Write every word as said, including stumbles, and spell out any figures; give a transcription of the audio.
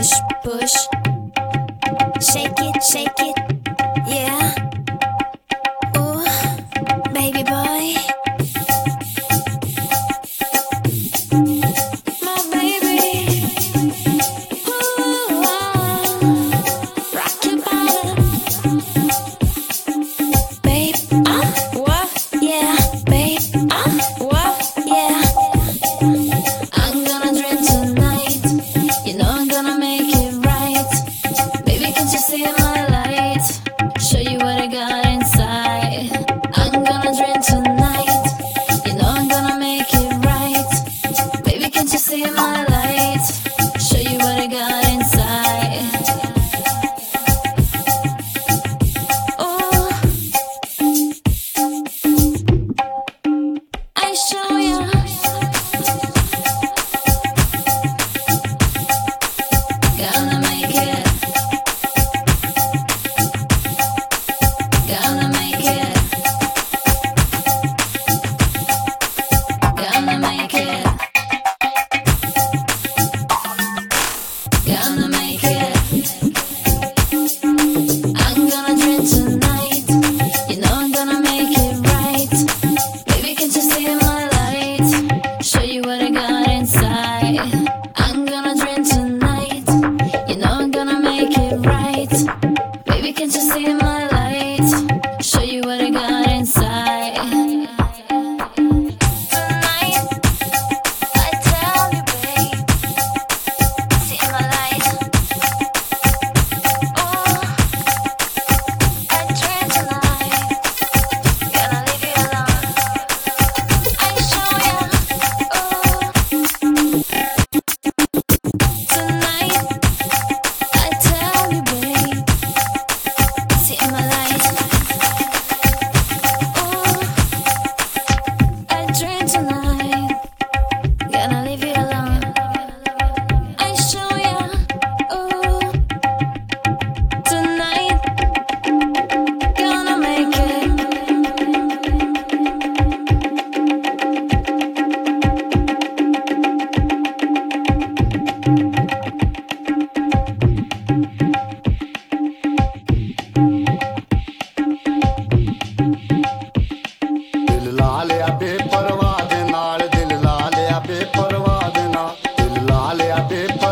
push, push. Shake it, shake it, yeah. Ooh, baby boy. My baby. Ooh, rock your body. Babe, uh, what? Yeah, babe, uh, what? Yeah. I'm gonna drink tonight. You know I'm gonna make it right. Baby, can't you see my light? Show you what I got inside. I'm gonna drink tonight. You know I'm gonna make it right. Baby, can't you see my light? Show you what I got inside. Oh, I show you. Gonna make it. Gonna make it. Gonna make it. Gonna make it. I'm gonna drink tonight. You know I'm gonna make it right. Baby, can't you see my light? Show you what I got inside. I'm gonna drink tonight. You know I'm gonna make it right. Baby, can't you see my light? Show you what I got inside. Tonight, I tell you, babe, see my light. Oh, I drink tonight. Gonna leave you alone. I show you. Oh, tonight, I tell you, babe, see my light. Oh, I drink tonight. Gonna leave you alone. I show ya. Oh, tonight. Gonna make it. ਦਿਲ ਲਾ ਲਿਆ ਬੇਪਰਵਾਹ ਦੇ ਨਾਲ ਦਿਲ ਲਾ ਲਿਆ ਬੇਪਰਵਾਹ ਦੇ ਨਾਲ ਦਿਲ ਲਾ ਲਿਆ ਬੇਪਰਵਾਹ